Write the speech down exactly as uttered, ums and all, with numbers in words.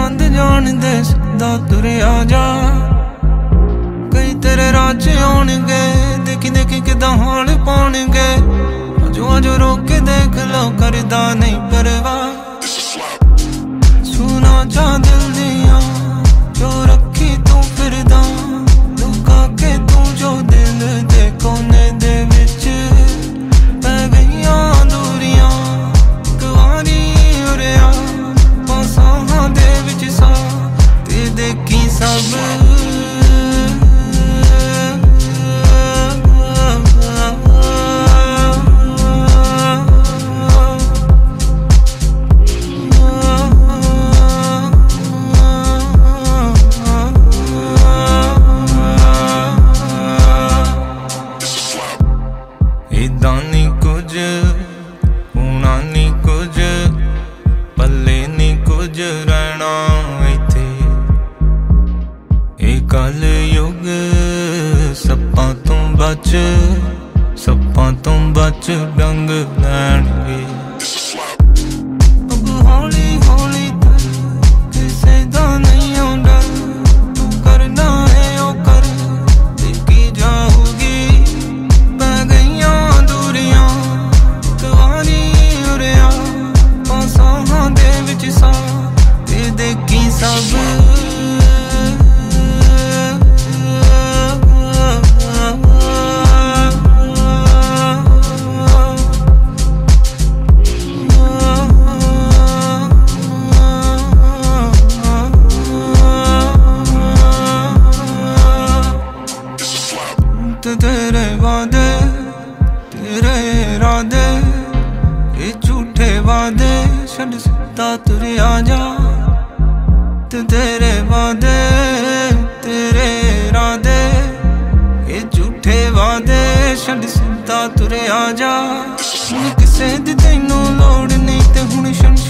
आंद जान दे सीधा तुरे आ जा। कई तेरे राज आउणगे देखी देखी किदां हाल पाउणगे। अजो अजो रोक के देख लो करदा नहीं परवाह। सुना चा दिल दिया जो रखी तू फिरदा लुका के तू जो दिल दे कोने दे विच पै गईयां दूरियां। कुआरी उरिया पासां दे विच सा ते देखी सब इदां नी कुछ होना नी कुछ पल्ले नी कुछ रहना इत्थे। ए कल युग सप्पां तो बच सप्पां तो बच डंग लैणगे। अब हौली हौली कर किसे दा नहीं आउंदा तू करना है ओ कर देखी जाऊगी। पै गईयां दूरियां कुआरी उरिया पासां दे विच सा ते देखी सब। तेरे वादे तेरे इरादे ये झूठे वादे छड़ सीधा तुरे आ जा। तेरे वादे तेरे इरादे ये झूठे वादे छड़ सीधा तुरे आ जा। हुण किसे दी तैनू लोड़ नहीं ते हुण